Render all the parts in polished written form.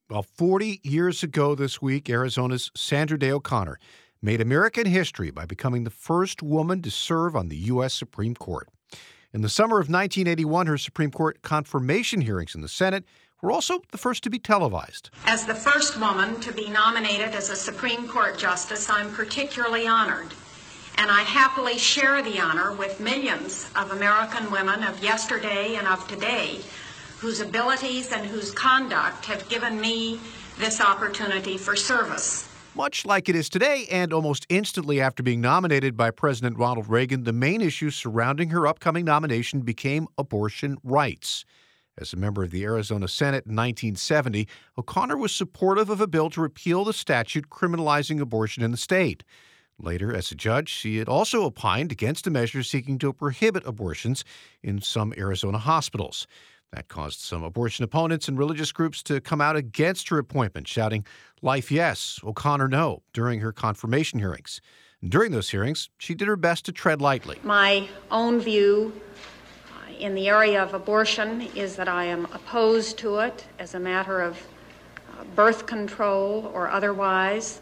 Well, 40 years ago this week, Arizona's Sandra Day O'Connor made American history by becoming the first woman to serve on the U.S. Supreme Court. In the summer of 1981, her Supreme Court confirmation hearings in the Senate were also the first to be televised. As the first woman to be nominated as a Supreme Court justice, I'm particularly honored. And I happily share the honor with millions of American women of yesterday and of today, whose abilities and whose conduct have given me this opportunity for service. Much like it is today, and almost instantly after being nominated by President Ronald Reagan, the main issue surrounding her upcoming nomination became abortion rights. As a member of the Arizona Senate in 1970, O'Connor was supportive of a bill to repeal the statute criminalizing abortion in the state. Later, as a judge, she had also opined against a measure seeking to prohibit abortions in some Arizona hospitals. That caused some abortion opponents and religious groups to come out against her appointment, shouting, "Life yes, O'Connor no," during her confirmation hearings. During those hearings, she did her best to tread lightly. My own view in the area of abortion is that I am opposed to it as a matter of birth control or otherwise.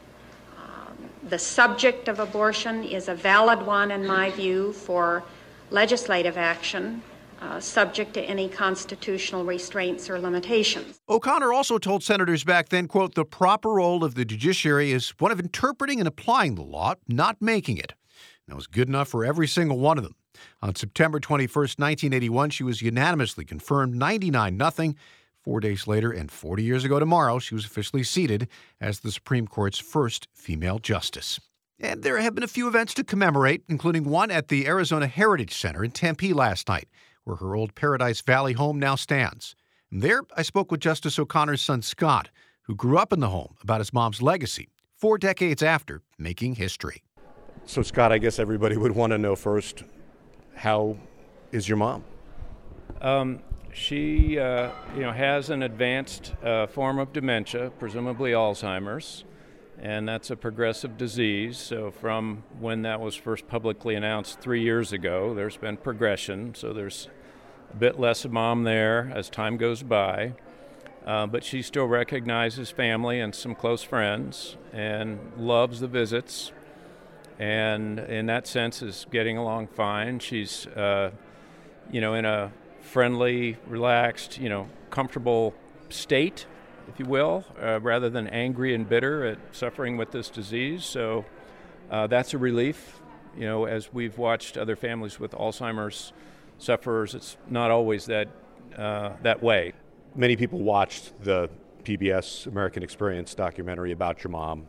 The subject of abortion is a valid one, in my view, for legislative action, subject to any constitutional restraints or limitations. O'Connor also told senators back then, quote, "The proper role of the judiciary is one of interpreting and applying the law, not making it." That was good enough for every single one of them. On September 21st, 1981, she was unanimously confirmed 99-0. 4 days later, and 40 years ago tomorrow, she was officially seated as the Supreme Court's first female justice. And there have been a few events to commemorate, including one at the Arizona Heritage Center in Tempe last night, where her old Paradise Valley home now stands. And there, I spoke with Justice O'Connor's son, Scott, who grew up in the home, about his mom's legacy 4 decades after making history. So, Scott, I guess everybody would want to know first, how is your mom? She has an advanced form of dementia, presumably Alzheimer's, and that's a progressive disease. So from when that was first publicly announced 3 years ago, there's been progression. So there's a bit less of mom there as time goes by. But she still recognizes family and some close friends and loves the visits. And in that sense is getting along fine. She's, in a friendly, relaxed, comfortable state, if you will, rather than angry and bitter at suffering with this disease. So that's a relief. As we've watched other families with Alzheimer's sufferers, it's not always that way. Many people watched the PBS American Experience documentary about your mom.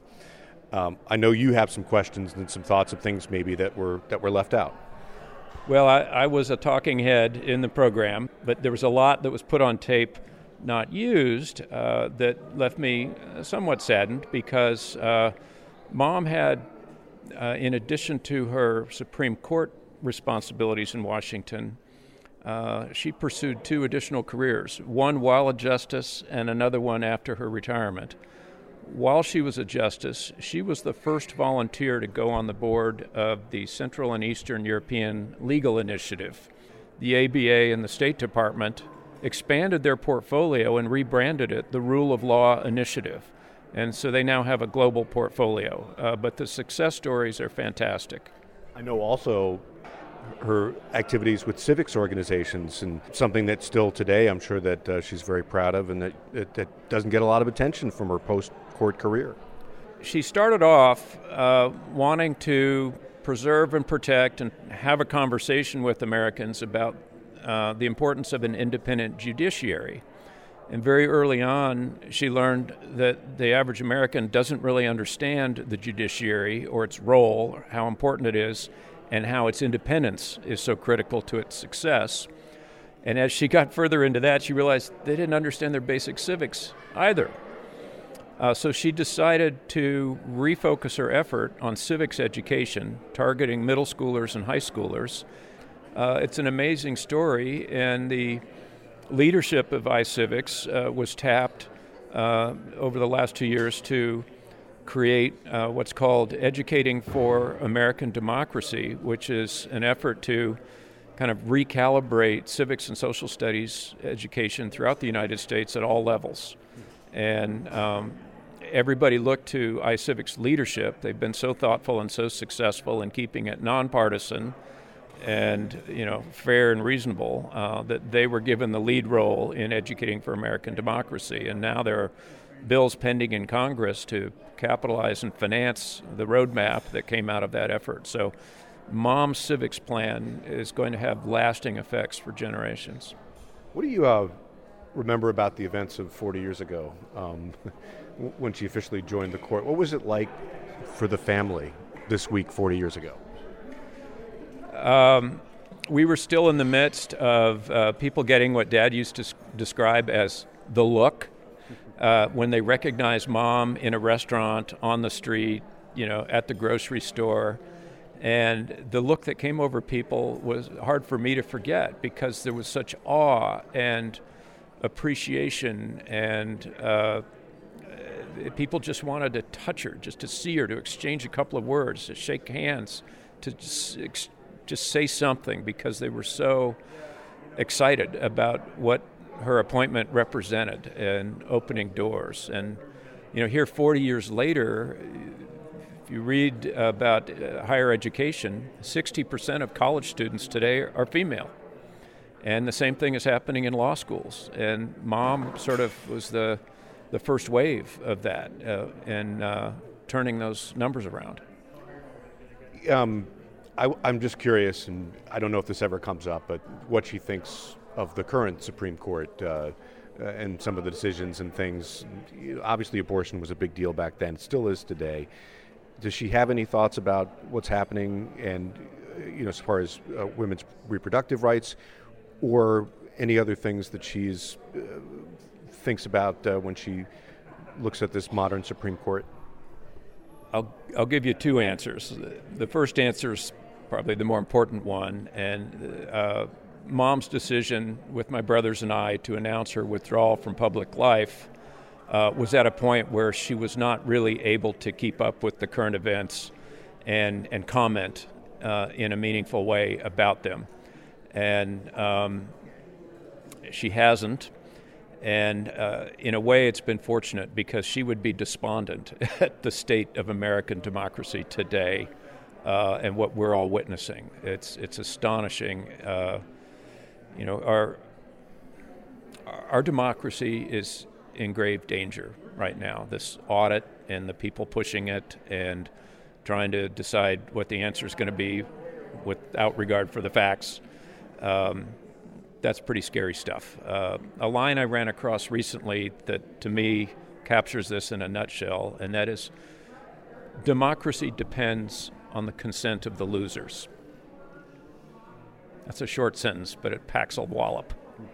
I know you have some questions and some thoughts of things maybe that were left out. Well, I was a talking head in the program, but there was a lot that was put on tape, not used, that left me somewhat saddened because Mom had, in addition to her Supreme Court responsibilities in Washington, she pursued 2 additional careers, one while a justice and another one after her retirement. While she was a justice, she was the first volunteer to go on the board of the Central and Eastern European Legal Initiative. The ABA and the State Department expanded their portfolio and rebranded it the Rule of Law Initiative. And so they now have a global portfolio. But the success stories are fantastic. I know also her activities with civics organizations, and something that still today I'm sure that she's very proud of, and that doesn't get a lot of attention from her post-court career. She started off wanting to preserve and protect and have a conversation with Americans about the importance of an independent judiciary. And very early on, she learned that the average American doesn't really understand the judiciary or its role, how important it is, and how its independence is so critical to its success. And as she got further into that, she realized they didn't understand their basic civics either. So she decided to refocus her effort on civics education, targeting middle schoolers and high schoolers. It's an amazing story, and the leadership of iCivics was tapped over the last 2 years to create what's called Educating for American Democracy, which is an effort to kind of recalibrate civics and social studies education throughout the United States at all levels. And everybody looked to iCivic's leadership. They've been so thoughtful and so successful in keeping it nonpartisan and fair and reasonable that they were given the lead role in educating for American democracy. And now there are bills pending in Congress to capitalize and finance the roadmap that came out of that effort. So Mom's Civics Plan is going to have lasting effects for generations. What do you remember about the events of 40 years ago when she officially joined the court? What was it like for the family this week 40 years ago? We were still in the midst of people getting what Dad used to describe as the look. When they recognized Mom in a restaurant, on the street, at the grocery store. And the look that came over people was hard for me to forget because there was such awe and appreciation, and people just wanted to touch her, just to see her, to exchange a couple of words, to shake hands, to just say something, because they were so excited about what her appointment represented and opening doors. And here 40 years later, if you read about higher education, 60% of college students today are female. And the same thing is happening in law schools. And Mom sort of was the first wave of that and turning those numbers around. I'm just curious, and I don't know if this ever comes up, but what she thinks of the current Supreme Court and some of the decisions and things. Obviously, abortion was a big deal back then. It still is today. Does she have any thoughts about what's happening and, as far as women's reproductive rights, or any other things that she's thinks about when she looks at this modern Supreme Court? I'll give you two answers. The first answer is probably the more important one, and Mom's decision with my brothers and I to announce her withdrawal from public life was at a point where she was not really able to keep up with the current events and comment in a meaningful way about them. And she hasn't. And in a way, it's been fortunate, because she would be despondent at the state of American democracy today and what we're all witnessing. It's astonishing. Our democracy is in grave danger right now. This audit and the people pushing it and trying to decide what the answer is going to be without regard for the facts. That's pretty scary stuff. A line I ran across recently that, to me, captures this in a nutshell, and that is, democracy depends on the consent of the losers. That's a short sentence, but it packs a wallop.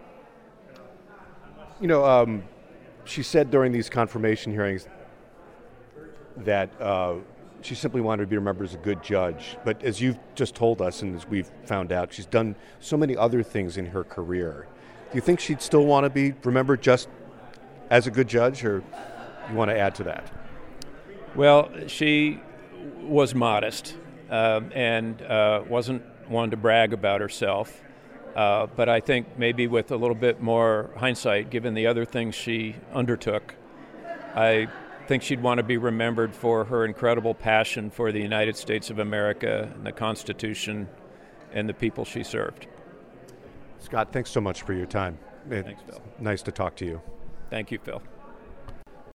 She said during these confirmation hearings that she simply wanted to be remembered as a good judge. But as you've just told us, and as we've found out, she's done so many other things in her career. Do you think she'd still want to be remembered just as a good judge, or you want to add to that? Well, she was modest and wasn't one to brag about herself. But I think maybe with a little bit more hindsight, given the other things she undertook, I think she'd want to be remembered for her incredible passion for the United States of America and the Constitution and the people she served. Scott, thanks so much for your time. Thanks, Phil. Nice to talk to you. Thank you, Phil.